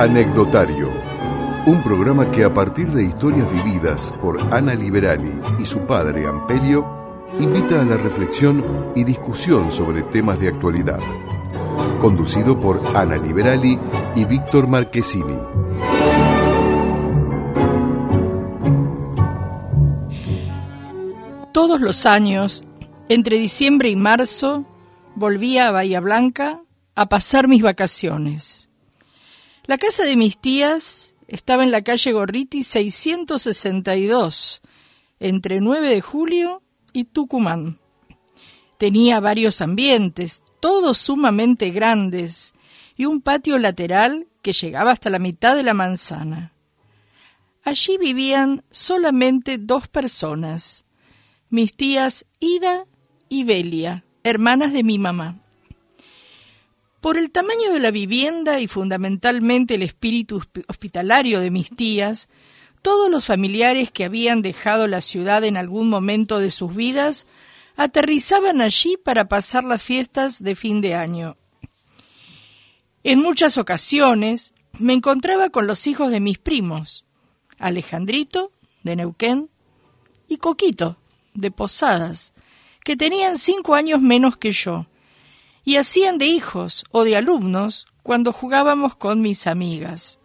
Anecdotario, un programa que a partir de historias vividas por Ana Liberali y su padre Ampelio, invita a la reflexión y discusión sobre temas de actualidad. Conducido por Ana Liberali y Víctor Marchesini. Todos los años, entre diciembre y marzo, volvía a Bahía Blanca a pasar mis vacaciones. La casa de mis tías estaba en la calle Gorriti 662, entre 9 de julio y Tucumán. Tenía varios ambientes, todos sumamente grandes, y un patio lateral que llegaba hasta la mitad de la manzana. Allí vivían solamente 2 personas, mis tías Ida y Belia, hermanas de mi mamá. Por el tamaño de la vivienda y fundamentalmente el espíritu hospitalario de mis tías, todos los familiares que habían dejado la ciudad en algún momento de sus vidas aterrizaban allí para pasar las fiestas de fin de año. En muchas ocasiones me encontraba con los hijos de mis primos, Alejandrito, de Neuquén, y Coquito, de Posadas, que tenían 5 años menos que yo, y hacían de hijos o de alumnos cuando jugábamos con mis amigas.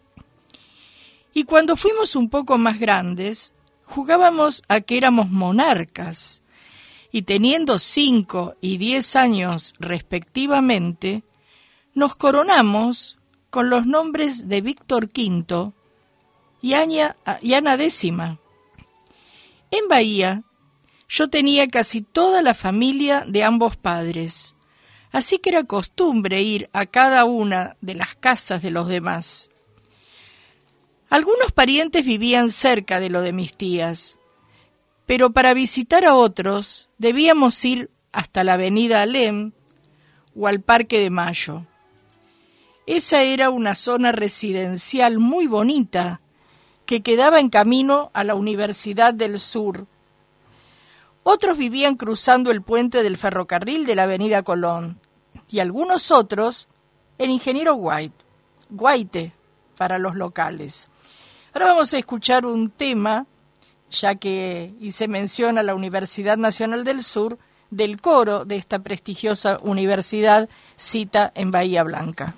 Y cuando fuimos un poco más grandes, jugábamos a que éramos monarcas, y teniendo 5 y 10 años respectivamente, nos coronamos con los nombres de Víctor V y Ana X. En Bahía, yo tenía casi toda la familia de ambos padres, así que era costumbre ir a cada una de las casas de los demás. Algunos parientes vivían cerca de lo de mis tías, pero para visitar a otros debíamos ir hasta la avenida Alem o al Parque de Mayo. Esa era una zona residencial muy bonita que quedaba en camino a la Universidad del Sur. Otros vivían cruzando el puente del ferrocarril de la avenida Colón y algunos otros en Ingeniero Guaite para los locales. Ahora vamos a escuchar un tema, ya que hice mención a la Universidad Nacional del Sur, del coro de esta prestigiosa universidad, cita en Bahía Blanca.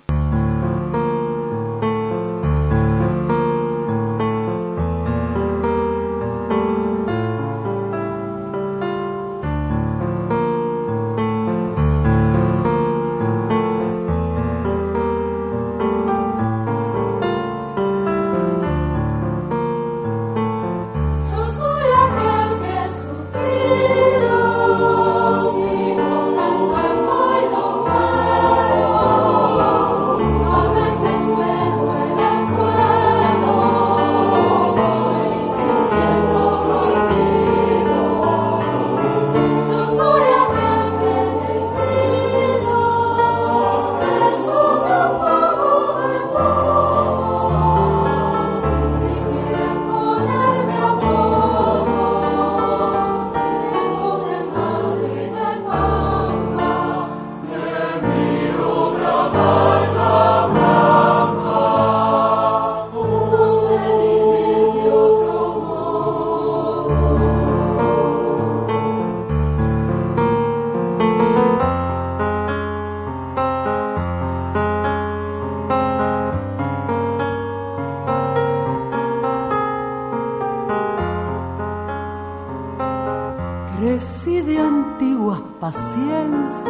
Crecí de antiguas paciencias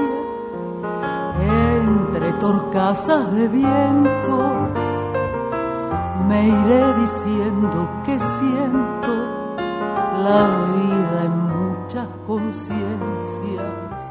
entre torcasas de viento. Me iré diciendo que siento la vida en muchas conciencias.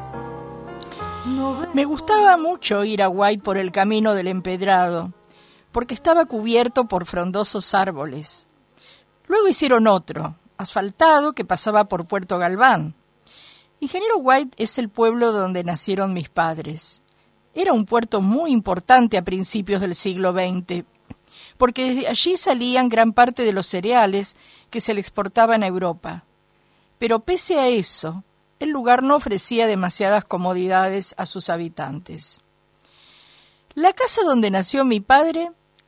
Me gustaba mucho ir a Guay por el camino del empedrado, porque estaba cubierto por frondosos árboles. Luego hicieron otro, asfaltado, que pasaba por Puerto Galván. Ingeniero White es el pueblo donde nacieron mis padres. Era un puerto muy importante a principios del siglo XX, porque desde allí salían gran parte de los cereales que se le exportaban a Europa. Pero pese a eso, el lugar no ofrecía demasiadas comodidades a sus habitantes. La casa donde nació mi padre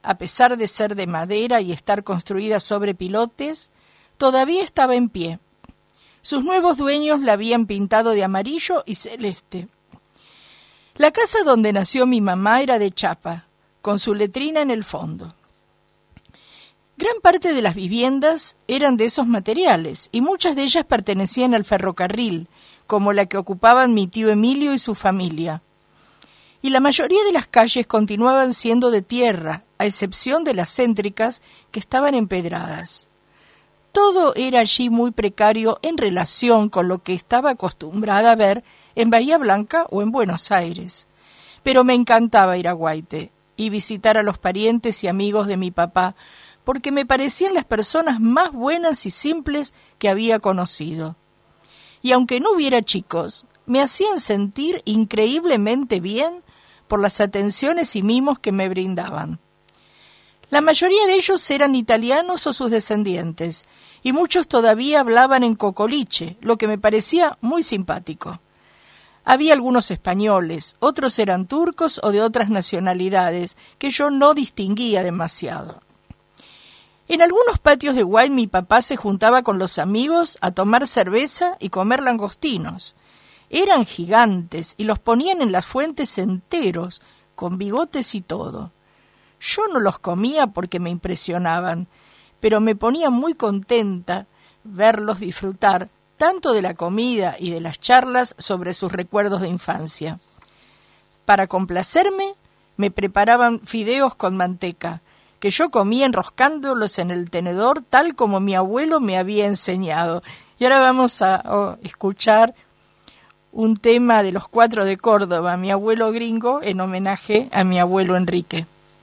a pesar de ser de madera y estar construida sobre pilotes, todavía estaba en pie. Sus nuevos dueños la habían pintado de amarillo y celeste. La casa donde nació mi mamá era de chapa, con su letrina en el fondo. Gran parte de las viviendas eran de esos materiales y muchas de ellas pertenecían al ferrocarril, como la que ocupaban mi tío Emilio y su familia. Y la mayoría de las calles continuaban siendo de tierra, a excepción de las céntricas que estaban empedradas. Todo era allí muy precario en relación con lo que estaba acostumbrada a ver en Bahía Blanca o en Buenos Aires. Pero me encantaba ir a Guaite y visitar a los parientes y amigos de mi papá, porque me parecían las personas más buenas y simples que había conocido. Y aunque no hubiera chicos, me hacían sentir increíblemente bien por las atenciones y mimos que me brindaban. La mayoría de ellos eran italianos o sus descendientes, y muchos todavía hablaban en cocoliche, lo que me parecía muy simpático. Había algunos españoles, otros eran turcos o de otras nacionalidades, que yo no distinguía demasiado. En algunos patios de Guay mi papá se juntaba con los amigos a tomar cerveza y comer langostinos. Eran gigantes y los ponían en las fuentes enteros, con bigotes y todo. Yo no los comía porque me impresionaban, pero me ponía muy contenta verlos disfrutar tanto de la comida y de las charlas sobre sus recuerdos de infancia. Para complacerme, me preparaban fideos con manteca, que yo comía enroscándolos en el tenedor tal como mi abuelo me había enseñado. Y ahora vamos a escuchar un tema de los Cuatro de Córdoba, mi abuelo gringo, en homenaje a mi abuelo Enrique.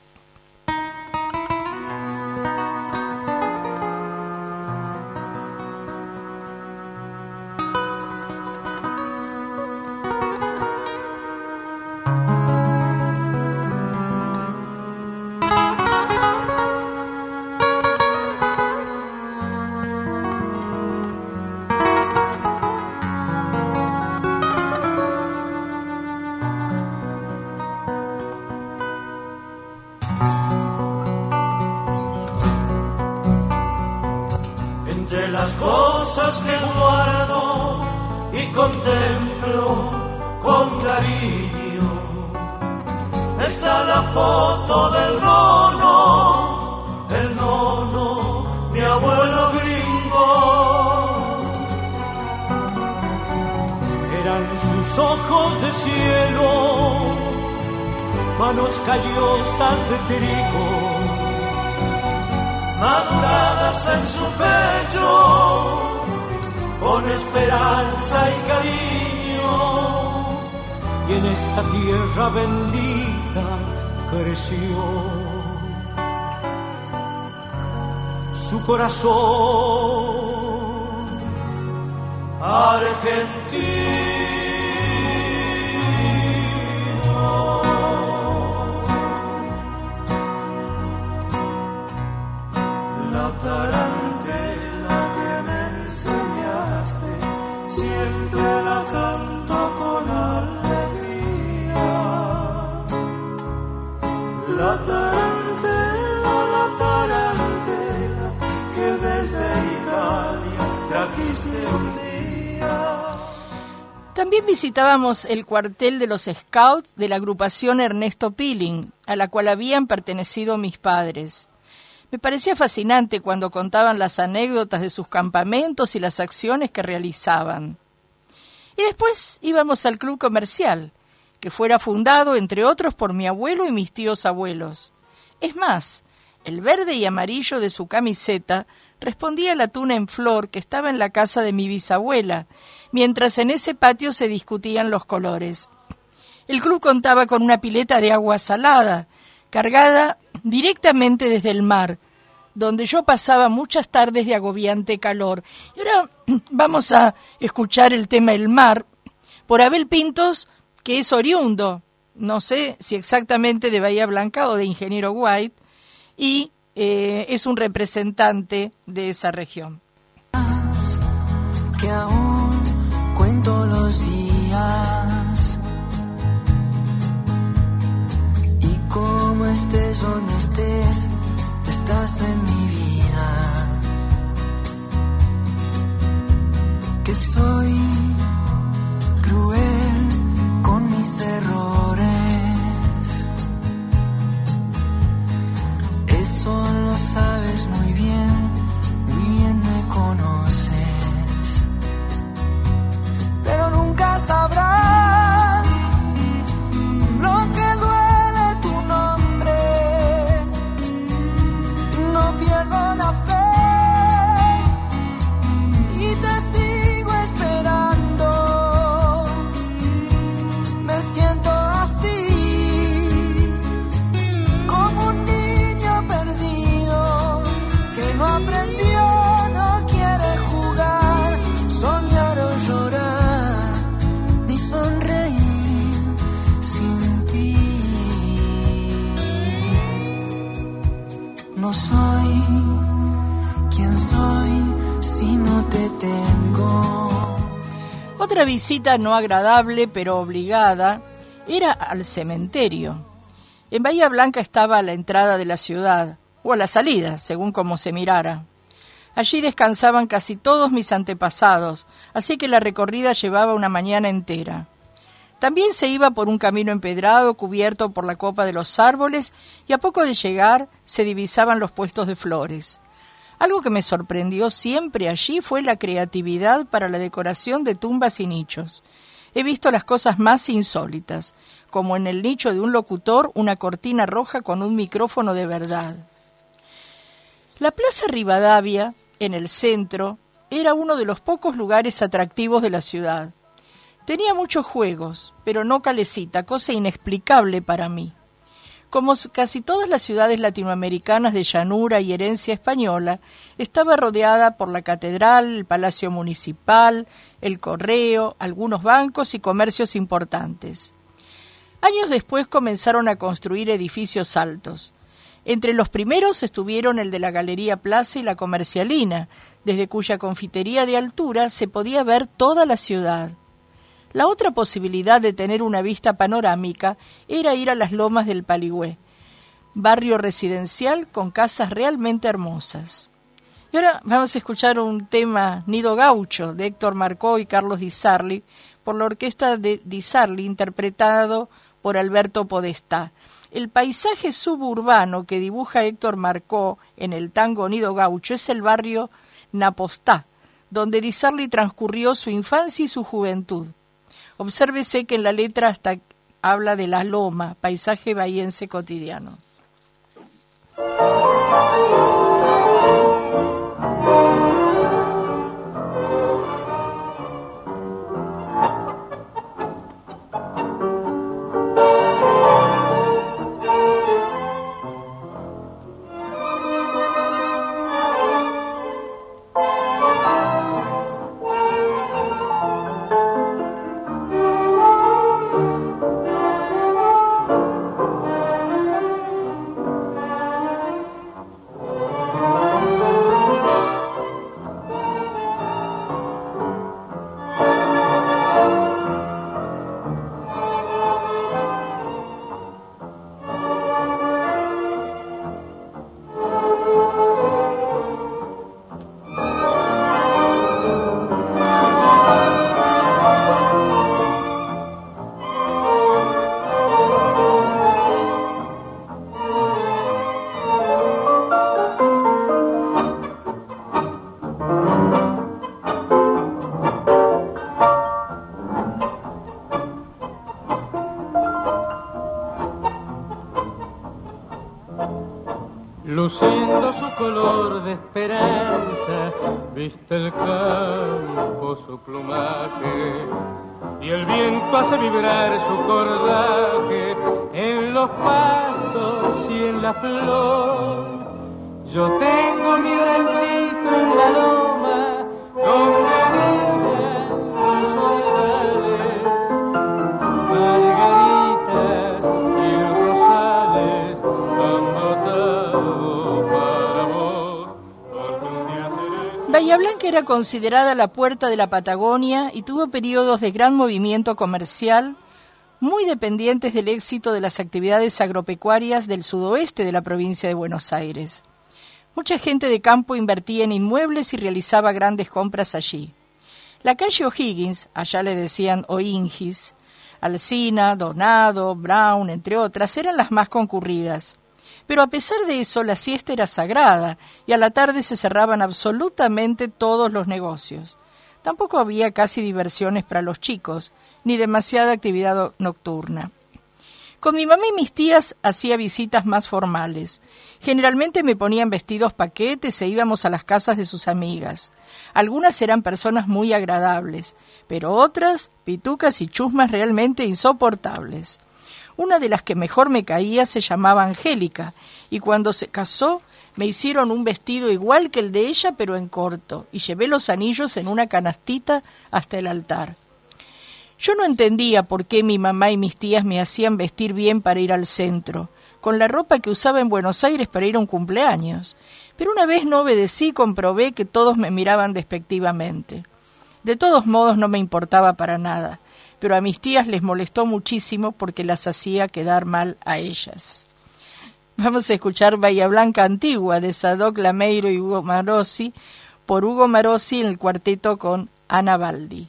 Corazón argentino, la tarantela que me enseñaste siempre la canto con alegría. La tarantela que desde Italia trajiste un día. También visitábamos el cuartel de los Scouts de la agrupación Ernesto Piling, a la cual habían pertenecido mis padres. Me parecía fascinante cuando contaban las anécdotas de sus campamentos y las acciones que realizaban. Y después íbamos al club comercial, que fuera fundado, entre otros, por mi abuelo y mis tíos abuelos. Es más, el verde y amarillo de su camiseta respondía a la tuna en flor que estaba en la casa de mi bisabuela, mientras en ese patio se discutían los colores. El club contaba con una pileta de agua salada, cargada directamente desde el mar, donde yo pasaba muchas tardes de agobiante calor. Y ahora vamos a escuchar el tema El Mar, por Abel Pintos, que es oriundo, no sé si exactamente de Bahía Blanca o de Ingeniero White, y es un representante de esa región. Que aún cuento los días y cómo estés donde estés, estás en mi vida. Que soy cruel con mis errores, eso lo sabes muy bien me conoces, pero nunca sabrás lo que duele tu nombre. No pierdo la fe y te sigo esperando. Me siento así, como un niño perdido que no aprendió, no quiere jugar, soñar o llorar, ni sonreír sin ti. No soy quien soy si no te tengo. Otra visita no agradable, pero obligada, era al cementerio. En Bahía Blanca estaba a la entrada de la ciudad, o a la salida, según como se mirara. Allí descansaban casi todos mis antepasados, así que la recorrida llevaba una mañana entera. También se iba por un camino empedrado, cubierto por la copa de los árboles, y a poco de llegar se divisaban los puestos de flores. Algo que me sorprendió siempre allí fue la creatividad para la decoración de tumbas y nichos. He visto las cosas más insólitas, como en el nicho de un locutor una cortina roja con un micrófono de verdad. La Plaza Rivadavia, en el centro, era uno de los pocos lugares atractivos de la ciudad. Tenía muchos juegos, pero no calecita, cosa inexplicable para mí. Como casi todas las ciudades latinoamericanas de llanura y herencia española, estaba rodeada por la catedral, el palacio municipal, el correo, algunos bancos y comercios importantes. Años después comenzaron a construir edificios altos. Entre los primeros estuvieron el de la Galería Plaza y la Comercialina, desde cuya confitería de altura se podía ver toda la ciudad. La otra posibilidad de tener una vista panorámica era ir a las lomas del Paligüé, barrio residencial con casas realmente hermosas. Y ahora vamos a escuchar un tema, Nido Gaucho, de Héctor Marcó y Carlos Di Sarli, por la orquesta de Di Sarli, interpretado por Alberto Podestá. El paisaje suburbano que dibuja Héctor Marcó en el tango Nido Gaucho es el barrio Napostá, donde Di Sarli transcurrió su infancia y su juventud. Obsérvese que en la letra hasta habla de la loma, paisaje bahiense cotidiano. Luciendo su color de esperanza, viste el campo su plumaje, y el viento hace vibrar su cordaje en los pastos y en la flor. Yo tengo mi ranchito en la loma, donde brillan los orzales, margaritas y rosales han brotado para vos. Bahía Blanca era considerada la puerta de la Patagonia y tuvo periodos de gran movimiento comercial, muy dependientes del éxito de las actividades agropecuarias del sudoeste de la provincia de Buenos Aires. Mucha gente de campo invertía en inmuebles y realizaba grandes compras allí. La calle O'Higgins, allá le decían O'Ingis, Alsina, Donado, Brown, entre otras, eran las más concurridas. Pero a pesar de eso, la siesta era sagrada y a la tarde se cerraban absolutamente todos los negocios. Tampoco había casi diversiones para los chicos, ni demasiada actividad nocturna. Con mi mamá y mis tías hacía visitas más formales. Generalmente me ponían vestidos paquetes e íbamos a las casas de sus amigas. Algunas eran personas muy agradables, pero otras, pitucas y chusmas realmente insoportables. Una de las que mejor me caía se llamaba Angélica, y cuando se casó me hicieron un vestido igual que el de ella, pero en corto, y llevé los anillos en una canastita hasta el altar. Yo no entendía por qué mi mamá y mis tías me hacían vestir bien para ir al centro, con la ropa que usaba en Buenos Aires para ir a un cumpleaños. Pero una vez no obedecí y comprobé que todos me miraban despectivamente. De todos modos no me importaba para nada, pero a mis tías les molestó muchísimo porque las hacía quedar mal a ellas. Vamos a escuchar Bahía Blanca Antigua de Sadoc Lameiro y Hugo Marossi, por Hugo Marossi en el cuarteto con Ana Baldi.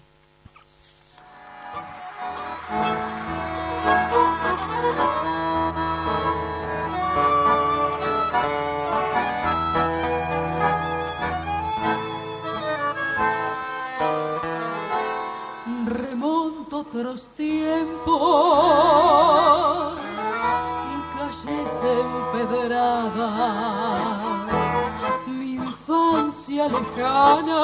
Remonto otros tiempos, calles empedradas, mi infancia lejana,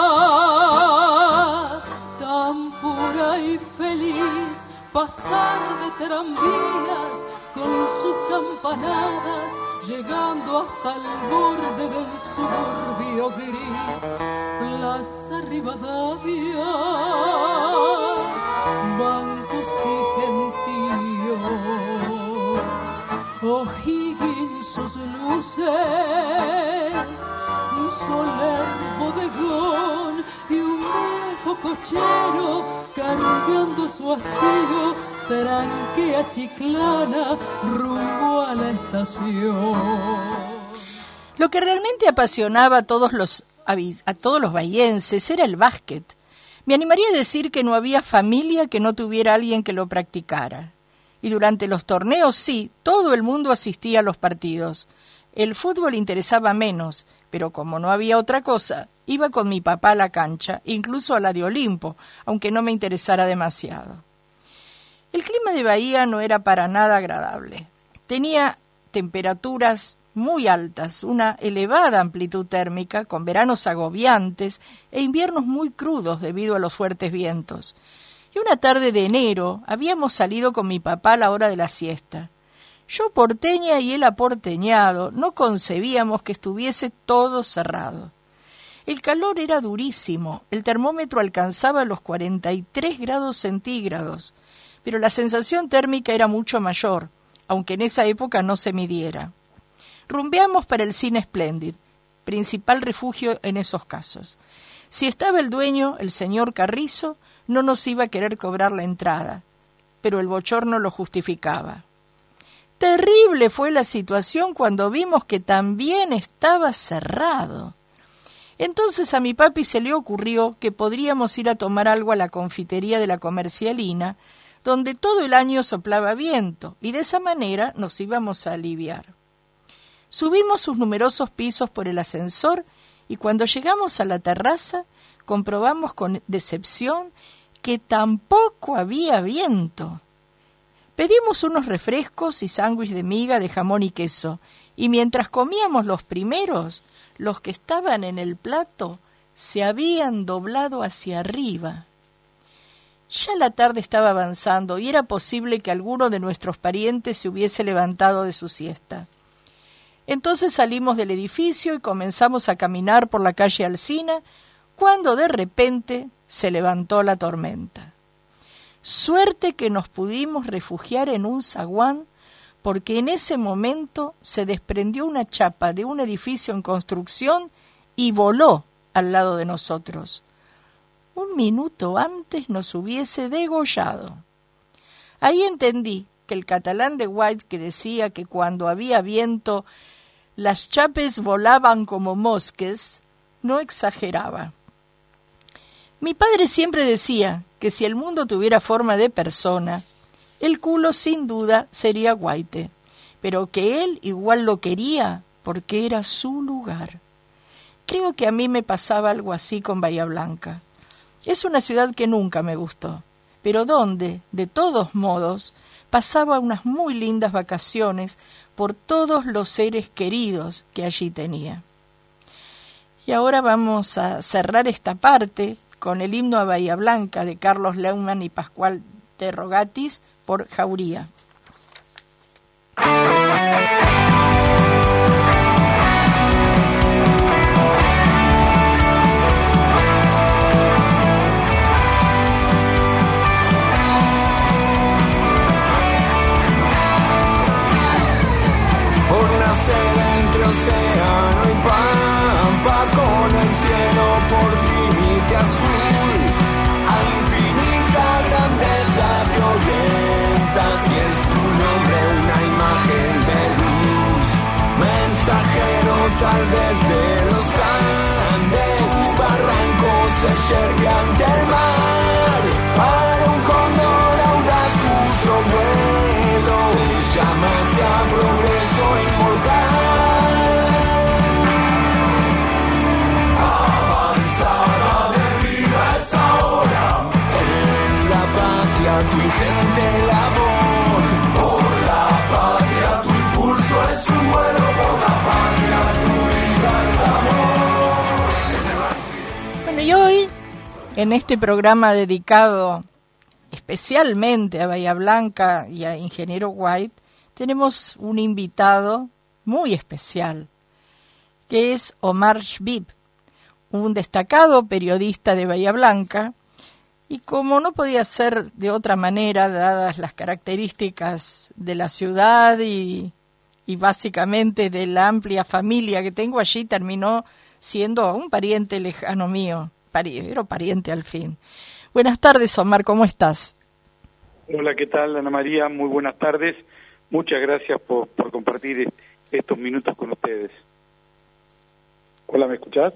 tan pura y feliz, pasar de tranvías con sus campanadas, llegando hasta el borde del suburbio gris, Plaza Rivadavia, bancos y gentíos, O'Higgins sus luces, un soler bodegón y un viejo cochero cargando su hastío, tranquea Chiclana rumbo a la estación. Lo que realmente apasionaba a todos los bahienses era el básquet. Me animaría a decir que no había familia que no tuviera alguien que lo practicara. Y durante los torneos sí, todo el mundo asistía a los partidos. El fútbol interesaba menos, pero como no había otra cosa, iba con mi papá a la cancha, incluso a la de Olimpo, aunque no me interesara demasiado. El clima de Bahía no era para nada agradable. Tenía temperaturas muy altas, una elevada amplitud térmica, con veranos agobiantes e inviernos muy crudos debido a los fuertes vientos. Y una tarde de enero habíamos salido con mi papá a la hora de la siesta. Yo porteña y él aporteñado, no concebíamos que estuviese todo cerrado. El calor era durísimo, el termómetro alcanzaba los 43 grados centígrados, pero la sensación térmica era mucho mayor, aunque en esa época no se midiera. Rumbeamos para el Cine Splendid, principal refugio en esos casos. Si estaba el dueño, el señor Carrizo, no nos iba a querer cobrar la entrada, pero el bochorno lo justificaba. Terrible fue la situación cuando vimos que también estaba cerrado. Entonces a mi papi se le ocurrió que podríamos ir a tomar algo a la confitería de la Comercialina, donde todo el año soplaba viento, y de esa manera nos íbamos a aliviar. Subimos sus numerosos pisos por el ascensor y cuando llegamos a la terraza comprobamos con decepción que tampoco había viento. Pedimos unos refrescos y sándwich de miga de jamón y queso, y mientras comíamos los primeros, los que estaban en el plato se habían doblado hacia arriba. Ya la tarde estaba avanzando y era posible que alguno de nuestros parientes se hubiese levantado de su siesta. Entonces salimos del edificio y comenzamos a caminar por la calle Alsina, cuando de repente se levantó la tormenta. Suerte que nos pudimos refugiar en un zaguán, porque en ese momento se desprendió una chapa de un edificio en construcción y voló al lado de nosotros. Un minuto antes nos hubiese degollado. Ahí entendí que el catalán de White, que decía que cuando había viento las chapes volaban como mosques, no exageraba. Mi padre siempre decía que si el mundo tuviera forma de persona, el culo sin duda sería Guaite, pero que él igual lo quería porque era su lugar. Creo que a mí me pasaba algo así con Bahía Blanca. Es una ciudad que nunca me gustó, pero donde, de todos modos, pasaba unas muy lindas vacaciones por todos los seres queridos que allí tenía. Y ahora vamos a cerrar esta parte con el himno a Bahía Blanca de Carlos Leumann y Pascual de Rogatis por Jauría. Por nacer entre océano y pampa, con el cielo por límite azul, a infinita grandeza te orientas y es tu nombre una imagen de luz, mensajero tal vez de los Andes, tu barranco se yergue ante el mar, para un cóndor audaz cuyo vuelo te llama hacia progreso inmortal. Avanzada de vida es ahora, en la patria tu ingente labor, por la patria tu impulso es un vuelo, por la patria tu vida es amor. Bueno, y hoy, en este programa dedicado especialmente a Bahía Blanca y a Ingeniero White, tenemos un invitado muy especial, que es Omar Shbib, un destacado periodista de Bahía Blanca, y como no podía ser de otra manera, dadas las características de la ciudad y básicamente de la amplia familia que tengo allí, terminó siendo un pariente lejano mío, pero pariente al fin. Buenas tardes, Omar, ¿cómo estás? Hola, ¿qué tal, Ana María? Muy buenas tardes. Muchas gracias por compartir estos minutos con ustedes. Hola, ¿me escuchás?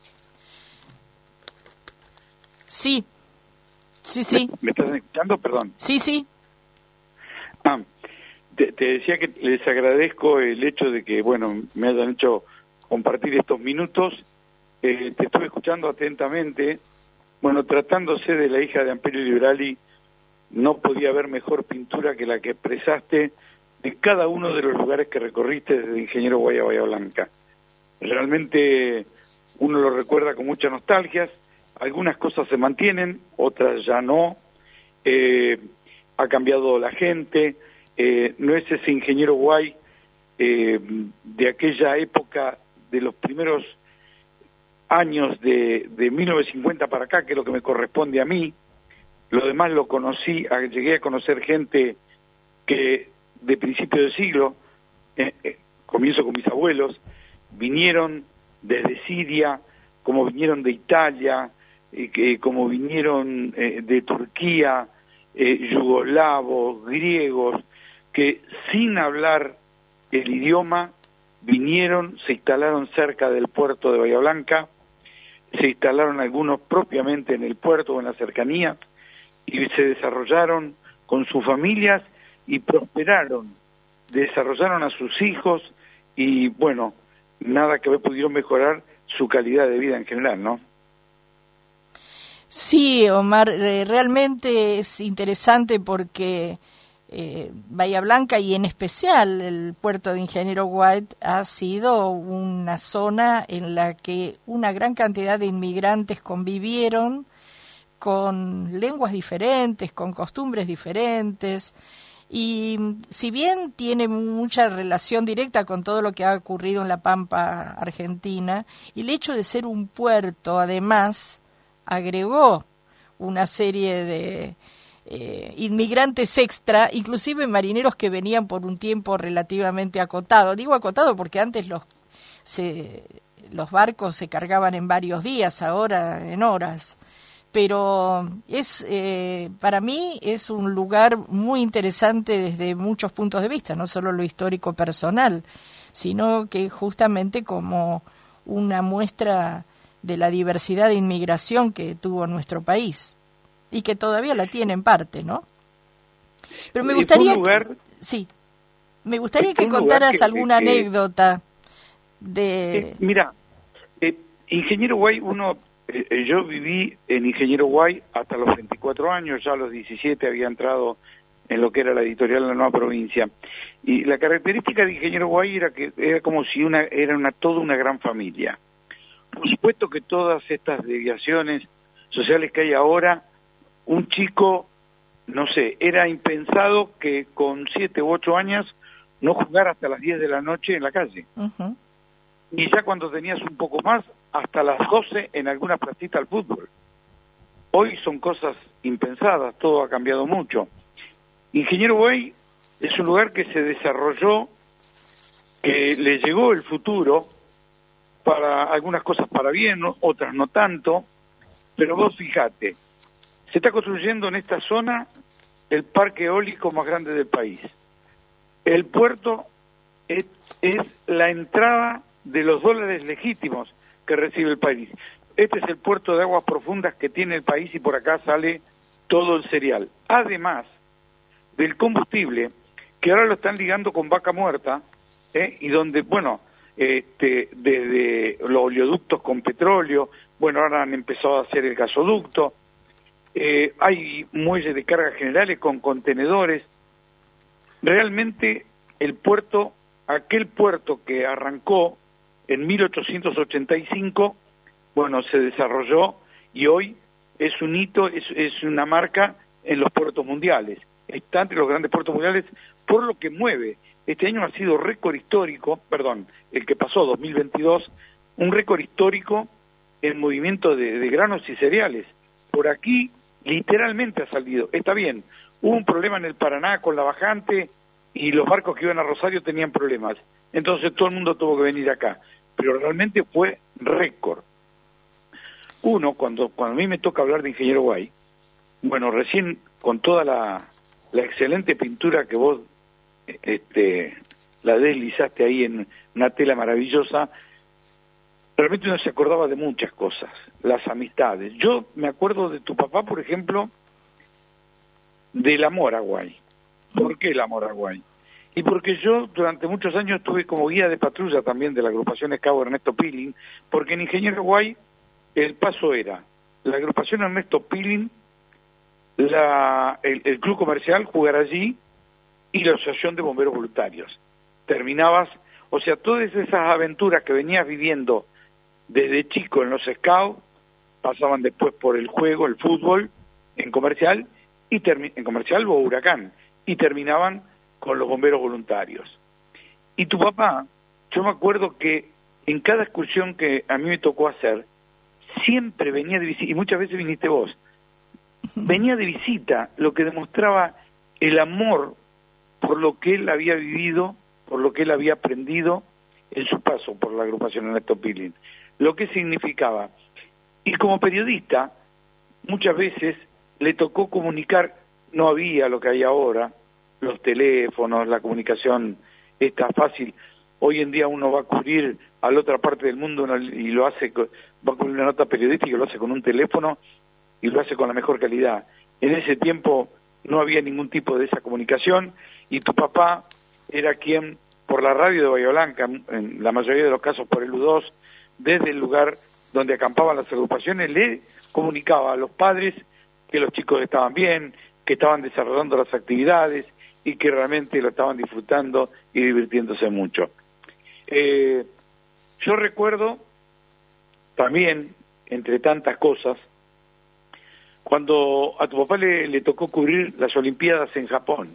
Sí. ¿Me estás escuchando? Perdón. Sí. Te decía que les agradezco el hecho de que, bueno, me hayan hecho compartir estos minutos. Te estuve escuchando atentamente. Bueno, tratándose de la hija de Ampelio Liberali, no podía haber mejor pintura que la que expresaste de cada uno de los lugares que recorriste desde Ingeniero White a Bahía Blanca. Realmente uno lo recuerda con mucha nostalgia. Algunas cosas se mantienen, otras ya no. Ha cambiado la gente. No es ese Ingeniero White de aquella época, de los primeros años de 1950 para acá, que es lo que me corresponde a mí. Lo demás lo conocí, llegué a conocer gente que de principio del siglo, comienzo con mis abuelos, vinieron desde Siria, como vinieron de Italia, como vinieron de Turquía, yugoslavos, griegos, que sin hablar el idioma vinieron, se instalaron cerca del puerto de Bahía Blanca, se instalaron algunos propiamente en el puerto o en la cercanía, y se desarrollaron con sus familias y prosperaron, desarrollaron a sus hijos y, bueno, nada que pudieron mejorar su calidad de vida en general, ¿no? Sí, Omar, realmente es interesante porque Bahía Blanca y en especial el puerto de Ingeniero White ha sido una zona en la que una gran cantidad de inmigrantes convivieron con lenguas diferentes, con costumbres diferentes, y si bien tiene mucha relación directa con todo lo que ha ocurrido en la Pampa Argentina, el hecho de ser un puerto además agregó una serie de inmigrantes extra, inclusive marineros que venían por un tiempo relativamente acotado. Digo acotado porque antes los barcos se cargaban en varios días, ahora en horas. pero para mí es un lugar muy interesante desde muchos puntos de vista, no solo lo histórico personal, sino que justamente como una muestra de la diversidad de inmigración que tuvo nuestro país y que todavía la tiene en parte, ¿no? Pero me gustaría que contaras alguna anécdota de... Mira, Ingeniero Guay, yo viví en Ingeniero Guay hasta los 24 años, ya a los 17 había entrado en lo que era la editorial de la Nueva Provincia. Y la característica de Ingeniero Guay era que era como si toda una gran familia. Por supuesto que todas estas desviaciones sociales que hay ahora, un chico, no sé, era impensado que con 7 u 8 años no jugara hasta las 10 de la noche en la calle. Uh-huh. Y ya cuando tenías un poco más, hasta las 12 en alguna placita al fútbol. Hoy son cosas impensadas, todo ha cambiado mucho. Ingeniero Guay es un lugar que se desarrolló, que le llegó el futuro, para algunas cosas para bien, otras no tanto, pero vos fíjate, se está construyendo en esta zona el parque eólico más grande del país. El puerto es la entrada de los dólares legítimos que recibe el país. Este es el puerto de aguas profundas que tiene el país y por acá sale todo el cereal. Además del combustible, que ahora lo están ligando con Vaca Muerta, y donde, bueno, desde los oleoductos con petróleo, bueno, ahora han empezado a hacer el gasoducto, hay muelles de carga generales con contenedores. Realmente el puerto, aquel puerto que arrancó en 1885, bueno, se desarrolló y hoy es un hito, es una marca en los puertos mundiales. Está entre los grandes puertos mundiales por lo que mueve. Este año ha sido récord histórico, el que pasó, 2022, un récord histórico en movimiento de granos y cereales. Por aquí literalmente ha salido. Está bien, hubo un problema en el Paraná con la bajante y los barcos que iban a Rosario tenían problemas. Entonces todo el mundo tuvo que venir acá. Pero realmente fue récord. Cuando a mí me toca hablar de Ingeniero Guay, bueno, recién con toda la excelente pintura que vos la deslizaste ahí en una tela maravillosa, realmente uno se acordaba de muchas cosas, las amistades. Yo me acuerdo de tu papá, por ejemplo, del amor a Guay. ¿Por qué el amor a Guay? Y porque yo durante muchos años estuve como guía de patrulla también de la agrupación Cabo Ernesto Pilling, porque en Ingeniero Guay el paso era la agrupación Ernesto Pilling, el club comercial, jugar allí, y la asociación de bomberos voluntarios. Terminabas, o sea, todas esas aventuras que venías viviendo desde chico en los scouts, pasaban después por el juego, el fútbol, en comercial o Huracán, y terminaban con los bomberos voluntarios. Y tu papá, yo me acuerdo que en cada excursión que a mí me tocó hacer, siempre venía de visita, y muchas veces viniste vos, venía de visita, lo que demostraba el amor por lo que él había vivido, por lo que él había aprendido en su paso por la agrupación Ernesto Pilling, lo que significaba. Y como periodista, muchas veces le tocó comunicar, no había lo que hay ahora, los teléfonos, la comunicación está fácil. Hoy en día uno va a cubrir a la otra parte del mundo y lo hace, va a cubrir una nota periodística y lo hace con un teléfono y lo hace con la mejor calidad. En ese tiempo no había ningún tipo de esa comunicación y tu papá era quien, por la radio de Bahía Blanca, en la mayoría de los casos por el U2, desde el lugar donde acampaban las agrupaciones, le comunicaba a los padres que los chicos estaban bien, que estaban desarrollando las actividades y que realmente lo estaban disfrutando y divirtiéndose mucho. Yo recuerdo también, entre tantas cosas, cuando a tu papá le tocó cubrir las Olimpiadas en Japón.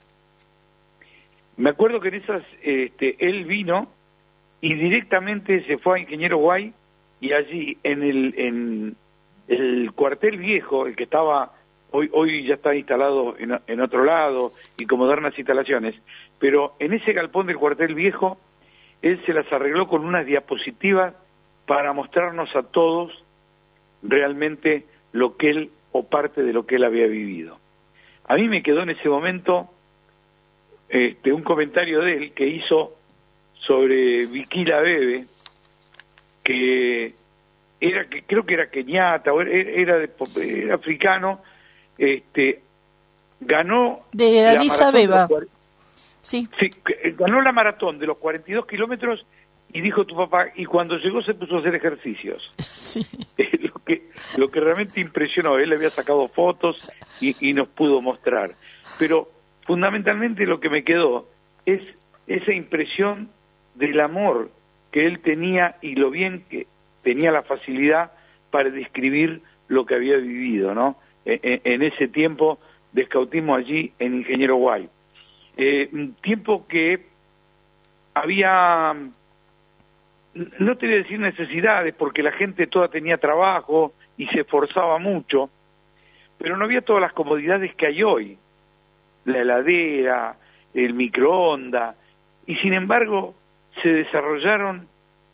Me acuerdo que en esas él vino y directamente se fue a Ingeniero Guay y allí en el cuartel viejo, el que estaba hoy ya está instalado en otro lado y con modernas instalaciones, pero en ese galpón del cuartel viejo él se las arregló con unas diapositivas para mostrarnos a todos realmente lo que él, o parte de lo que él había vivido. A mí me quedó en ese momento un comentario de él que hizo sobre Bikila Bebe, que creo que era keniata, o era africano, ganó de Addis Abeba. Sí, ganó la maratón de los 42 kilómetros, y dijo tu papá, y cuando llegó se puso a hacer ejercicios. Sí. Lo que realmente impresionó, él había sacado fotos y nos pudo mostrar. Pero fundamentalmente lo que me quedó es esa impresión del amor que él tenía y lo bien que tenía la facilidad para describir lo que había vivido, ¿no? En ese tiempo de escautismo allí en Ingeniero White. Un tiempo que había, no te voy a decir necesidades, porque la gente toda tenía trabajo y se esforzaba mucho, pero no había todas las comodidades que hay hoy, la heladera, el microondas, y sin embargo se desarrollaron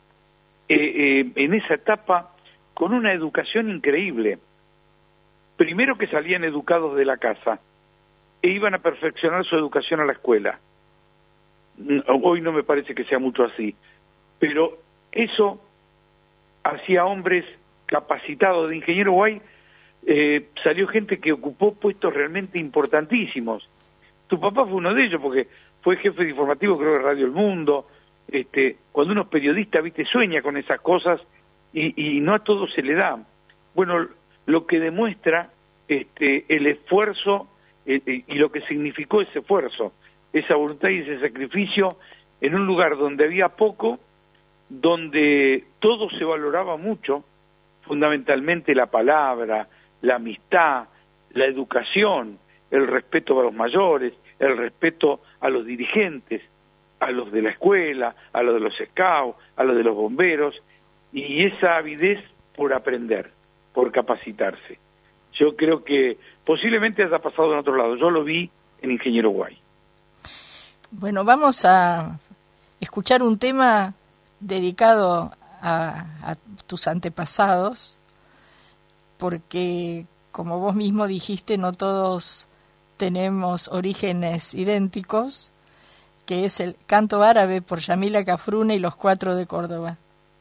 en esa etapa con una educación increíble. Primero que salían educados de la casa e iban a perfeccionar su educación a la escuela. Hoy no me parece que sea mucho así, pero eso hacía hombres capacitados. De Ingeniero White salió gente que ocupó puestos realmente importantísimos. Tu papá fue uno de ellos, porque fue jefe de informativo, creo, de Radio El Mundo. Cuando uno es periodista, viste, sueña con esas cosas y no a todos se le da. Bueno, lo que demuestra el esfuerzo y lo que significó ese esfuerzo, esa voluntad y ese sacrificio en un lugar donde había poco, donde todo se valoraba mucho, fundamentalmente la palabra, la amistad, la educación, el respeto a los mayores, el respeto a los dirigentes, a los de la escuela, a los de los scouts, a los de los bomberos, y esa avidez por aprender, por capacitarse. Yo creo que posiblemente haya pasado en otro lado. Yo lo vi en Ingeniero White. Bueno, vamos a escuchar un tema dedicado a tus antepasados, porque, como vos mismo dijiste, no todos tenemos orígenes idénticos, que es el Canto Árabe por Yamila Cafrune y los Cuatro de Córdoba.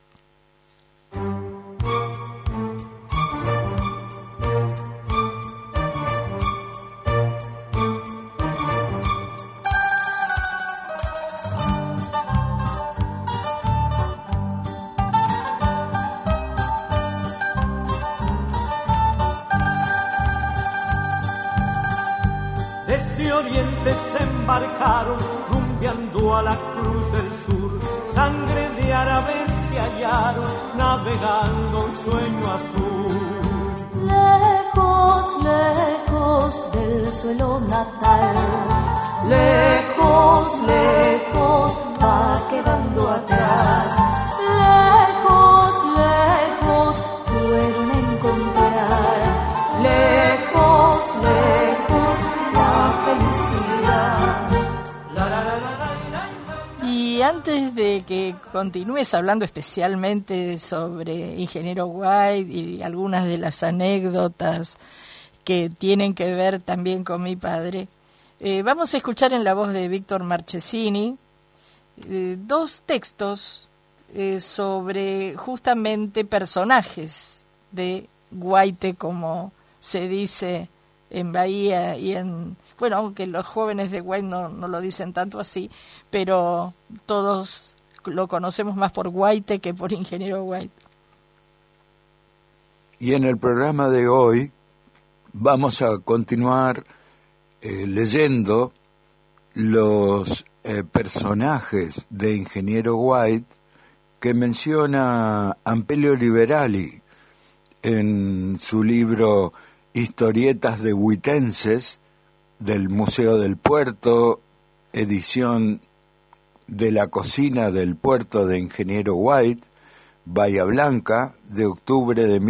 Se embarcaron rumbeando a la cruz del sur, sangre de árabes que hallaron navegando un sueño azul. Lejos, lejos del suelo natal, lejos, lejos va quedando atrás, lejos, lejos fueron a encontrar, lejos, lejos la felicidad. Y antes de que continúes hablando especialmente sobre Ingeniero White y algunas de las anécdotas que tienen que ver también con mi padre, vamos a escuchar en la voz de Víctor Marchesini dos textos sobre justamente personajes de Guaite, como se dice en Bahía y en... Bueno, aunque los jóvenes de White no lo dicen tanto así, pero todos lo conocemos más por Guaite que por Ingeniero White. Y en el programa de hoy vamos a continuar leyendo los personajes de Ingeniero White que menciona Ampelio Liberali en su libro Historietas de Huitenses, del Museo del Puerto, edición de la Cocina del Puerto de Ingeniero White, Bahía Blanca, de octubre de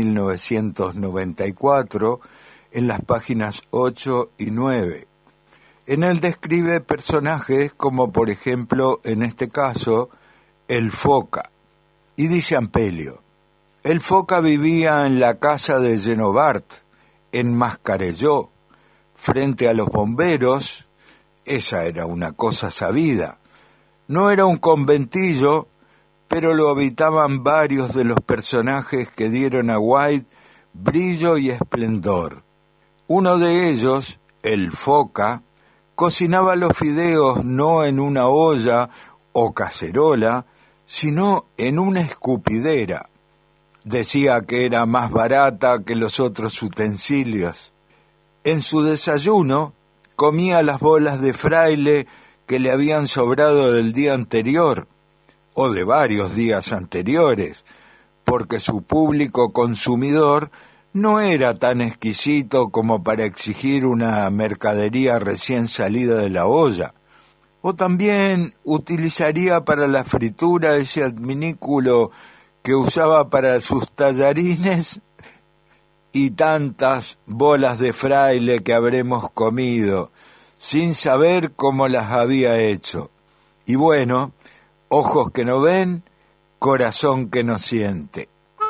1994, en las páginas 8 y 9. En él describe personajes como, por ejemplo, en este caso, el Foca, y dice Ampelio: El Foca vivía en la casa de Genobart, en Mascarelló, frente a los bomberos. Esa era una cosa sabida. No era un conventillo, pero lo habitaban varios de los personajes que dieron a White brillo y esplendor. Uno de ellos, el Foca, cocinaba los fideos no en una olla o cacerola, sino en una escupidera. Decía que era más barata que los otros utensilios. En su desayuno comía las bolas de fraile que le habían sobrado del día anterior, o de varios días anteriores, porque su público consumidor no era tan exquisito como para exigir una mercadería recién salida de la olla. O también utilizaría para la fritura ese adminículo que usaba para sus tallarines, y tantas bolas de fraile que habremos comido, sin saber cómo las había hecho. Y bueno, ojos que no ven, corazón que no siente.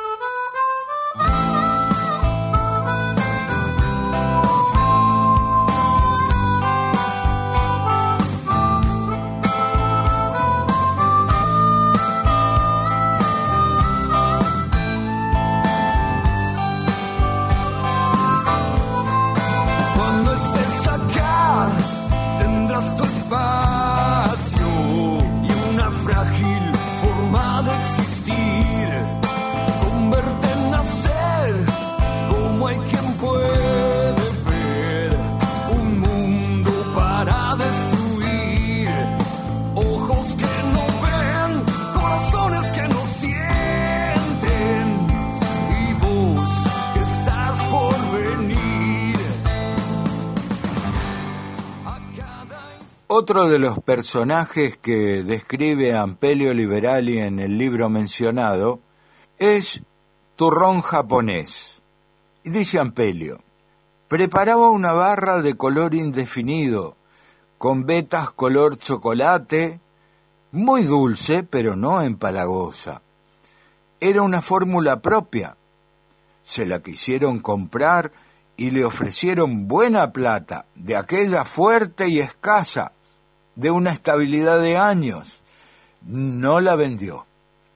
Otro de los personajes que describe Ampelio Liberali en el libro mencionado es Turrón japonés. Y dice Ampelio: preparaba una barra de color indefinido, con vetas color chocolate, muy dulce pero no empalagosa. Era una fórmula propia. Se la quisieron comprar y le ofrecieron buena plata, de aquella fuerte y escasa, de una estabilidad de años. No la vendió.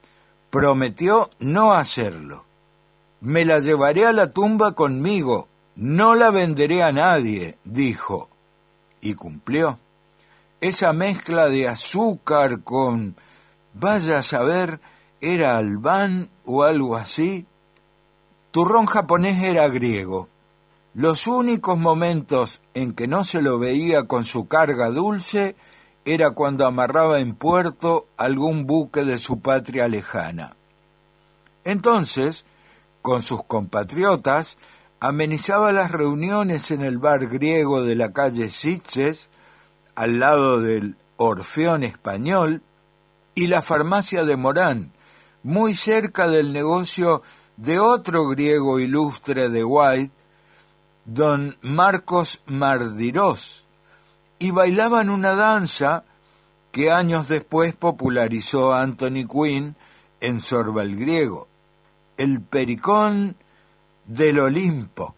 Prometió no hacerlo. Me la llevaré a la tumba conmigo, no la venderé a nadie, dijo. Y cumplió. Esa mezcla de azúcar con, vaya a saber, ¿era albán o algo así? Turrón japonés era griego. Los únicos momentos en que no se lo veía con su carga dulce era cuando amarraba en puerto algún buque de su patria lejana. Entonces, con sus compatriotas, amenizaba las reuniones en el bar griego de la calle Sitges, al lado del Orfeón Español, y la farmacia de Morán, muy cerca del negocio de otro griego ilustre de White, don Marcos Mardirós, y bailaban una danza que años después popularizó Anthony Quinn en Sorba el Griego, el pericón del Olimpo.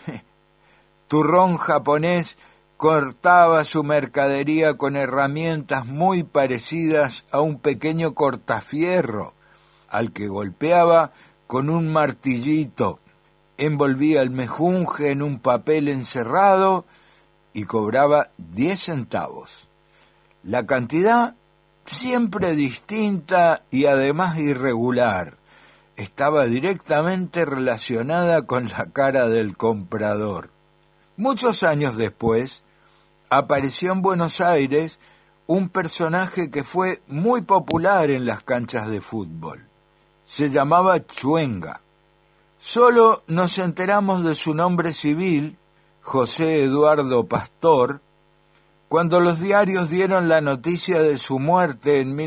Turrón japonés cortaba su mercadería con herramientas muy parecidas a un pequeño cortafierro, al que golpeaba con un martillito. Envolvía el mejunje en un papel encerrado y cobraba 10 centavos. La cantidad, siempre distinta y además irregular, estaba directamente relacionada con la cara del comprador. Muchos años después, apareció en Buenos Aires un personaje que fue muy popular en las canchas de fútbol. Se llamaba Chuenga. Solo nos enteramos de su nombre civil, José Eduardo Pastor, cuando los diarios dieron la noticia de su muerte en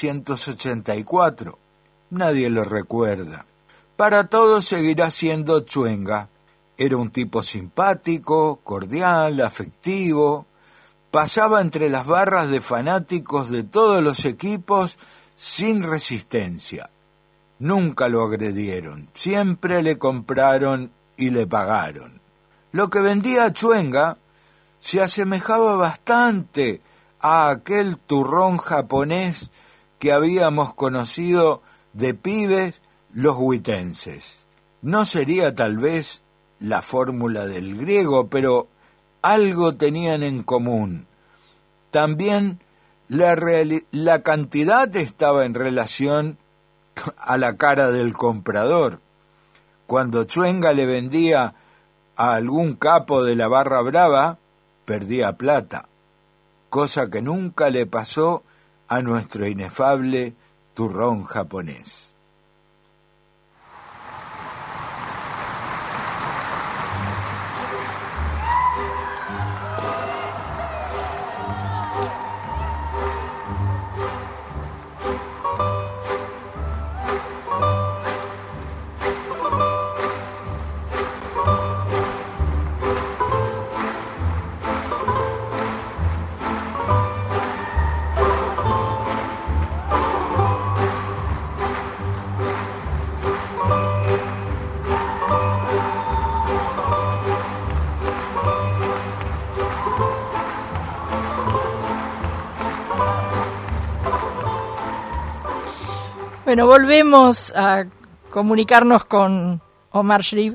1984. Nadie lo recuerda. Para todos seguirá siendo Chuenga. Era un tipo simpático, cordial, afectivo. Pasaba entre las barras de fanáticos de todos los equipos sin resistencia. Nunca lo agredieron, siempre le compraron y le pagaron. Lo que vendía Chwenga se asemejaba bastante a aquel turrón japonés que habíamos conocido de pibes los huitenses. No sería tal vez la fórmula del griego, pero algo tenían en común. También la cantidad estaba en relación a la cara del comprador. Cuando Chwenga le vendía a algún capo de la barra brava, perdía plata, cosa que nunca le pasó a nuestro inefable turrón japonés. Bueno, volvemos a comunicarnos con Omar Shrib.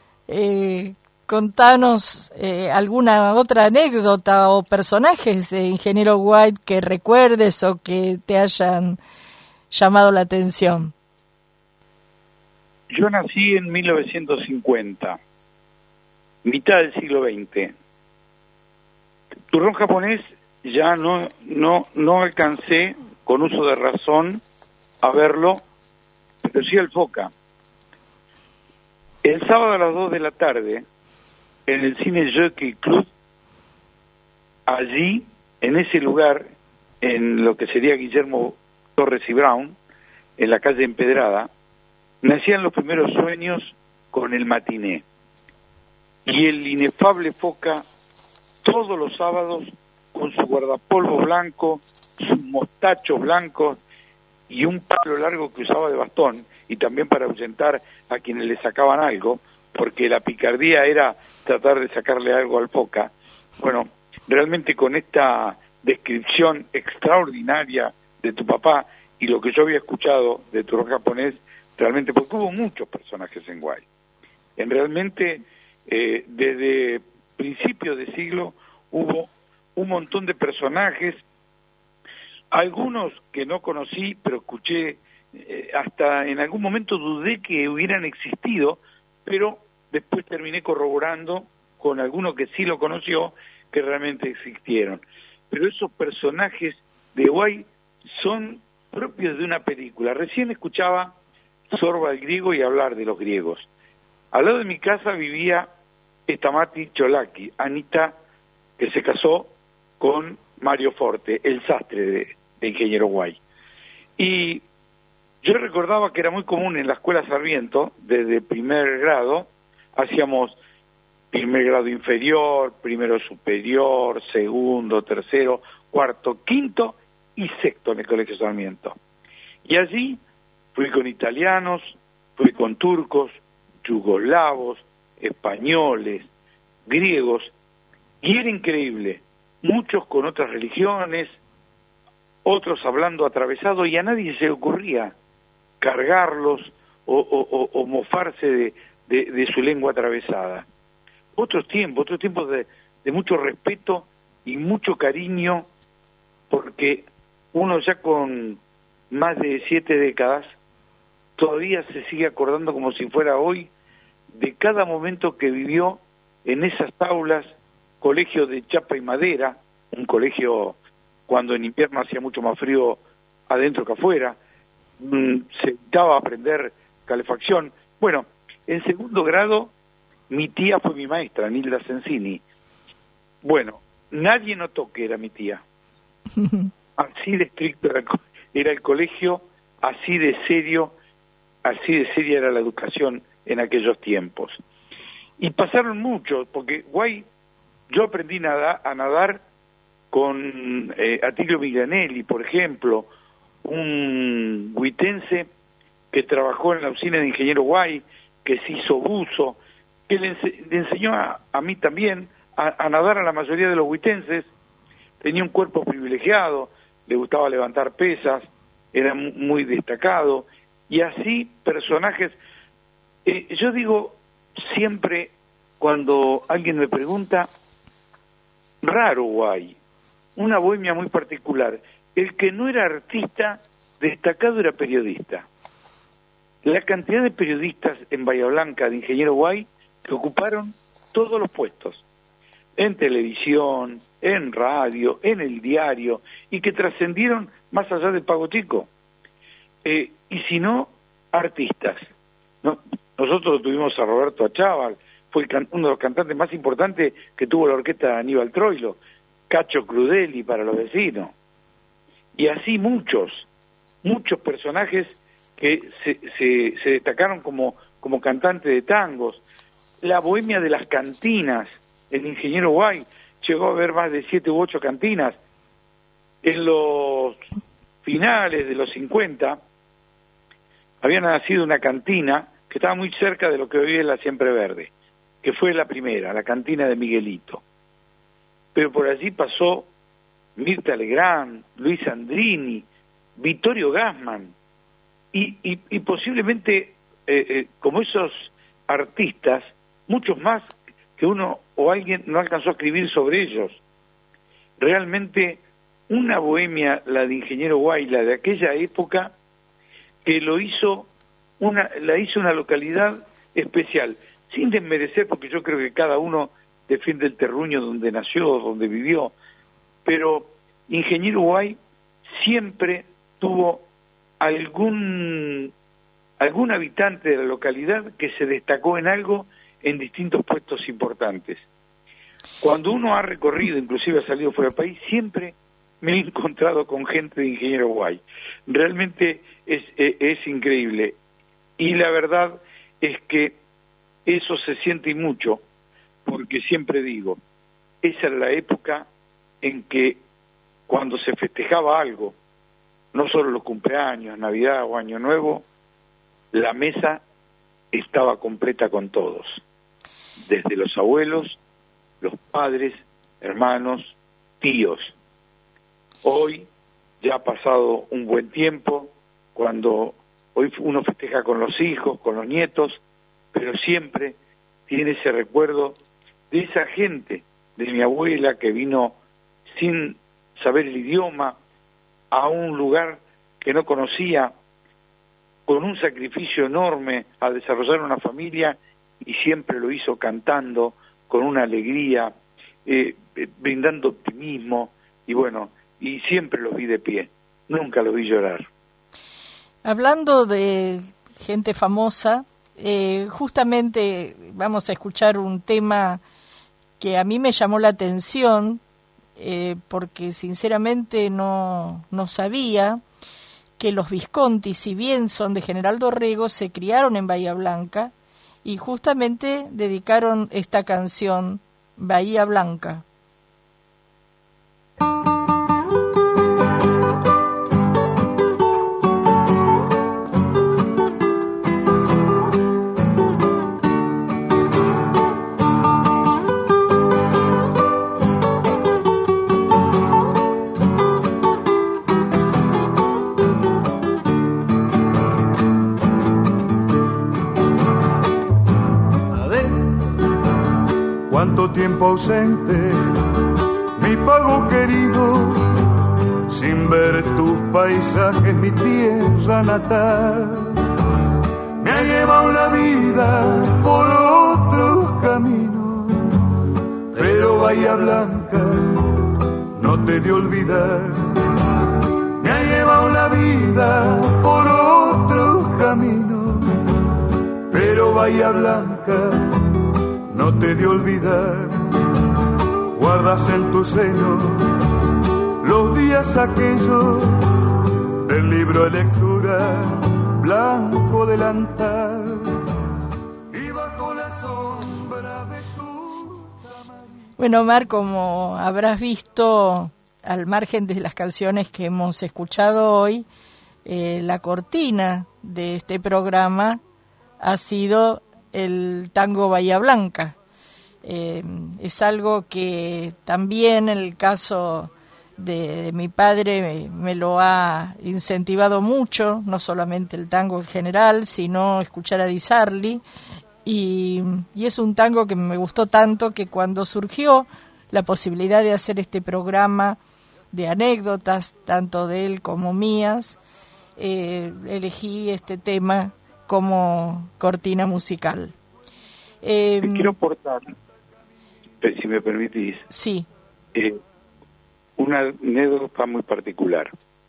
Contanos alguna otra anécdota o personajes de Ingeniero White que recuerdes o que te hayan llamado la atención. Yo nací en 1950, mitad del siglo XX. Turrón japonés ya no alcancé con uso de razón a verlo, pero sí al Foca. El sábado a las 2 de la tarde, en el cine Jockey Club, allí, en ese lugar, en lo que sería Guillermo Torres y Brown, en la calle Empedrada, nacían los primeros sueños con el matiné. Y el inefable Foca, todos los sábados, con su guardapolvo blanco, sus mostachos blancos, y un palo largo que usaba de bastón, y también para ahuyentar a quienes le sacaban algo, porque la picardía era tratar de sacarle algo al Foca. Bueno, realmente con esta descripción extraordinaria de tu papá y lo que yo había escuchado de Turrón japonés, realmente, porque hubo muchos personajes en Guay. Realmente, desde principios de siglo hubo un montón de personajes, algunos que no conocí, pero escuché, hasta en algún momento dudé que hubieran existido, pero después terminé corroborando con alguno que sí lo conoció, que realmente existieron. Pero esos personajes de Guay son propios de una película. Recién escuchaba Sorba el griego y hablar de los griegos. Al lado de mi casa vivía Estamati Cholaki, Anita, que se casó con Mario Forte, el sastre de Ingeniero Guay. Y yo recordaba que era muy común en la escuela Sarmiento, desde primer grado, hacíamos primer grado inferior, primero superior, segundo, tercero, cuarto, quinto y sexto en el Colegio Sarmiento. Y allí fui con italianos, fui con turcos, yugoslavos, españoles, griegos, y era increíble, muchos con otras religiones, otros hablando atravesado, y a nadie se le ocurría cargarlos o mofarse de su lengua atravesada. Otros tiempos de mucho respeto y mucho cariño, porque uno ya con más de 7 décadas todavía se sigue acordando como si fuera hoy de cada momento que vivió en esas aulas, colegio de chapa y madera, un colegio cuando en invierno hacía mucho más frío adentro que afuera, se evitaba aprender calefacción. Bueno, en segundo grado mi tía fue mi maestra, Nilda Sensini. Bueno, nadie notó que era mi tía. Así de estricto era el colegio, así de seria era la educación en aquellos tiempos. Y pasaron muchos, porque Guay, yo aprendí a nadar con Atilio Viganelli, por ejemplo, un huitense que trabajó en la usina de Ingeniero Guay, que se hizo buzo, que le enseñó a mí también a nadar a la mayoría de los huitenses. Tenía un cuerpo privilegiado, le gustaba levantar pesas, era muy destacado, y así personajes. Yo digo siempre, cuando alguien me pregunta, raro Guay, una bohemia muy particular. El que no era artista destacado era periodista. La cantidad de periodistas en Bahía Blanca de Ingeniero Guay que ocuparon todos los puestos, en televisión, en radio, en el diario, y que trascendieron más allá del Pago Chico. Y si no, artistas. Nosotros tuvimos a Roberto Achával, fue uno de los cantantes más importantes que tuvo la orquesta de Aníbal Troilo, Cacho Crudeli para los vecinos. Y así muchos personajes que se destacaron como cantantes de tangos. La bohemia de las cantinas, el Ingeniero Guay, llegó a haber más de 7 u 8 cantinas. En los finales de los 50 había nacido una cantina que estaba muy cerca de lo que hoy es la Siempre Verde, que fue la primera, la cantina de Miguelito. Pero por allí pasó Mirta Legrand, Luis Andrini, Vittorio Gassman, y posiblemente, como esos artistas, muchos más que uno o alguien no alcanzó a escribir sobre ellos. Realmente una bohemia, la de Ingeniero Guay, la de aquella época, que la hizo una localidad especial, sin desmerecer, porque yo creo que cada uno defiende el terruño donde nació, donde vivió, pero Ingeniero Guay siempre tuvo algún habitante de la localidad que se destacó en algo en distintos puestos importantes. Cuando uno ha recorrido, inclusive ha salido fuera del país, siempre me he encontrado con gente de Ingeniero Guay. Realmente es increíble. Y la verdad es que eso se siente mucho, porque siempre digo, esa era la época en que cuando se festejaba algo, no solo los cumpleaños, Navidad o Año Nuevo, la mesa estaba completa con todos, desde los abuelos, los padres, hermanos, tíos. Hoy ya ha pasado un buen tiempo, cuando hoy uno festeja con los hijos, con los nietos, pero siempre tiene ese recuerdo de esa gente, de mi abuela que vino sin saber el idioma a un lugar que no conocía, con un sacrificio enorme a desarrollar una familia, y siempre lo hizo cantando, con una alegría, brindando optimismo, y bueno, y siempre los vi de pie, nunca los vi llorar. Hablando de gente famosa, justamente vamos a escuchar un tema que a mí me llamó la atención, porque sinceramente no sabía que los Visconti, si bien son de General Dorrego, se criaron en Bahía Blanca y justamente dedicaron esta canción, Bahía Blanca. Cuánto tiempo ausente, mi pago querido, sin ver tus paisajes, mi tierra natal. Me ha llevado la vida por otros caminos, pero Bahía Blanca no te de olvidar. Me ha llevado la vida por otros caminos, pero Bahía Blanca no te de olvidar. Guardas en tu seno los días aquellos del libro de lectura, blanco delantal, y bajo la sombra de tu tamaño. Bueno, Omar, como habrás visto, al margen de las canciones que hemos escuchado hoy, la cortina de este programa ha sido el tango Bahía Blanca. Es algo que también en el caso de mi padre me lo ha incentivado mucho, no solamente el tango en general, sino escuchar a Di Sarli, y es un tango que me gustó tanto que cuando surgió la posibilidad de hacer este programa de anécdotas, tanto de él como mías, elegí este tema como cortina musical. Te quiero aportar, si me permitís, sí, una anécdota muy particular.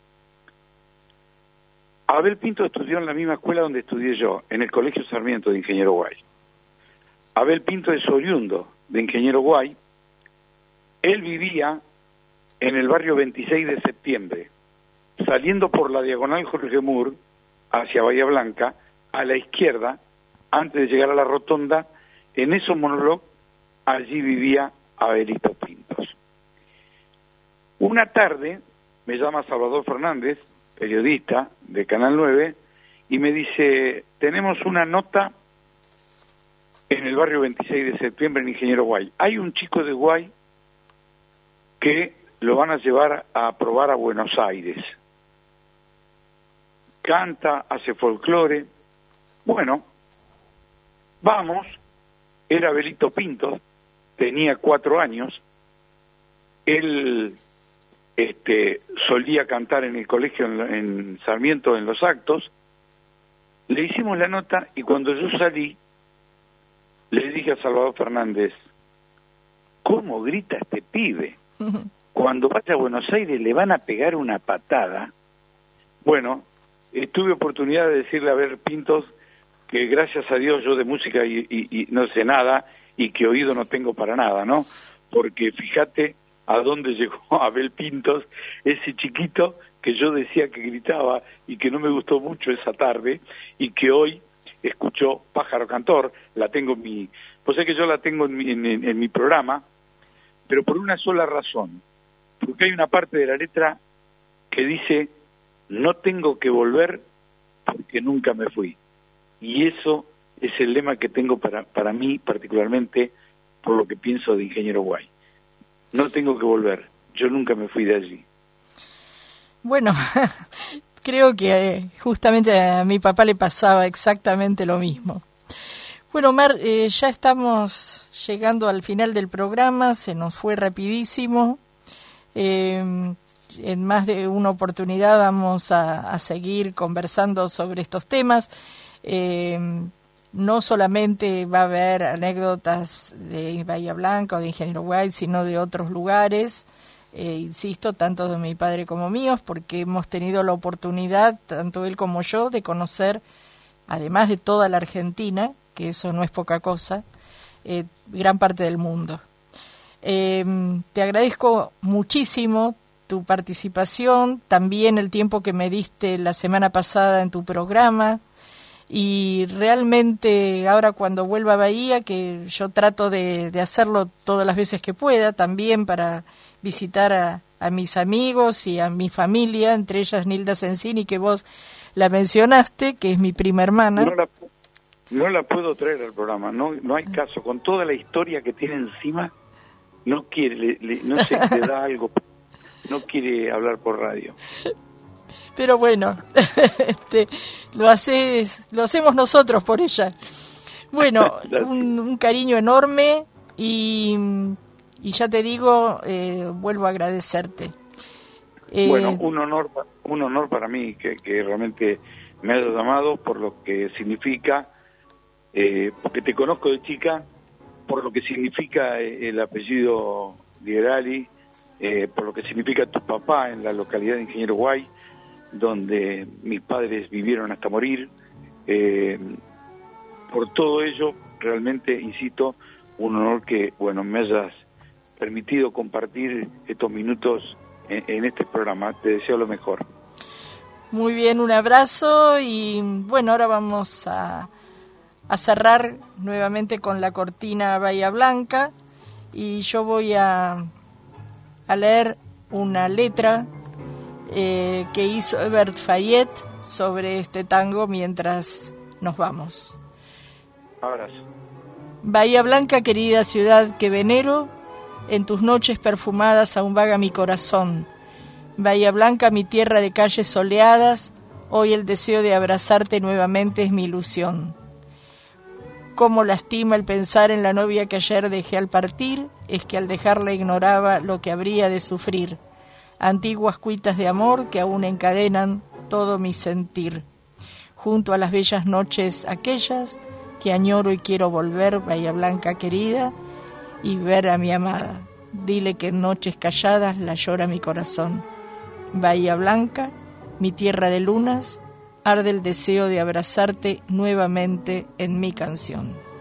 Abel Pinto estudió en la misma escuela donde estudié yo, en el Colegio Sarmiento de Ingeniero Guay. Abel Pinto es oriundo de Ingeniero Guay. Él vivía en el barrio 26 de septiembre, saliendo por la diagonal Jorge Moore hacia Bahía Blanca, a la izquierda, antes de llegar a la rotonda, en esos monólogos, allí vivía Abelito Pintos. Una tarde me llama Salvador Fernández, periodista de Canal 9, y me dice, tenemos una nota en el barrio 26 de septiembre en Ingeniero Guay. Hay un chico de Guay que lo van a llevar a probar a Buenos Aires. Canta, hace folclore. Bueno, vamos. Era Abelito Pintos, tenía 4 años. Él solía cantar en el colegio en Sarmiento en los actos. Le hicimos la nota y cuando yo salí le dije a Salvador Fernández, ¿cómo grita este pibe? Cuando vaya a Buenos Aires le van a pegar una patada. Bueno, tuve oportunidad de decirle a Abel Pintos que gracias a Dios yo de música y no sé nada y que oído no tengo para nada, ¿no? Porque fíjate a dónde llegó Abel Pintos, ese chiquito que yo decía que gritaba y que no me gustó mucho esa tarde y que hoy escuchó Pájaro Cantor, la tengo en mi... Pues es que yo la tengo en mi programa, pero por una sola razón, porque hay una parte de la letra que dice, no tengo que volver porque nunca me fui. Y eso es el lema que tengo para mí, particularmente por lo que pienso de Ingeniero Guay. No tengo que volver, yo nunca me fui de allí. Bueno, creo que justamente a mi papá le pasaba exactamente lo mismo. Bueno, Mar, ya estamos llegando al final del programa, se nos fue rapidísimo. En más de una oportunidad vamos a seguir conversando sobre estos temas. No solamente va a haber anécdotas de Bahía Blanca o de Ingeniero Guay, sino de otros lugares, insisto, tanto de mi padre como míos, porque hemos tenido la oportunidad, tanto él como yo, de conocer, además de toda la Argentina, que eso no es poca cosa, gran parte del mundo. Te agradezco muchísimo tu participación, también el tiempo que me diste la semana pasada en tu programa, y realmente ahora cuando vuelva a Bahía, que yo trato de hacerlo todas las veces que pueda, también para visitar a mis amigos y a mi familia, entre ellas Nilda Sensini, que vos la mencionaste, que es mi prima hermana. No la puedo traer al programa, no hay caso, con toda la historia que tiene encima, no quiere, no sé, le da algo, no quiere hablar por radio. Pero bueno, lo hacemos nosotros por ella. Bueno, un cariño enorme y ya te digo, vuelvo a agradecerte. Bueno, un honor para mí que realmente me hayas llamado por lo que significa, porque te conozco de chica, por lo que significa el apellido Liberali, por lo que significa tu papá en la localidad de Ingeniero Guay, donde mis padres vivieron hasta morir. Por todo ello, realmente, insisto, un honor que, bueno, me hayas permitido compartir estos minutos en este programa. Te deseo lo mejor. Muy bien, un abrazo y, bueno, ahora vamos a cerrar nuevamente con la cortina Bahía Blanca y yo voy a leer una letra que hizo Ebert Fayet sobre este tango mientras nos vamos. Abrazo. Bahía Blanca, querida ciudad que venero, en tus noches perfumadas aún vaga mi corazón. Bahía Blanca, mi tierra de calles soleadas, hoy el deseo de abrazarte nuevamente es mi ilusión. Cómo lastima el pensar en la novia que ayer dejé al partir, es que al dejarla ignoraba lo que habría de sufrir. Antiguas cuitas de amor que aún encadenan todo mi sentir. Junto a las bellas noches aquellas que añoro y quiero volver, Bahía Blanca querida, y ver a mi amada. Dile que en noches calladas la llora mi corazón. Bahía Blanca, mi tierra de lunas, arde el deseo de abrazarte nuevamente en mi canción.